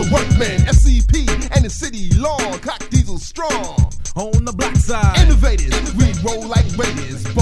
workmen, FCP, and the city law. Cock diesel strong. On the black side, Innovators, we roll like raiders.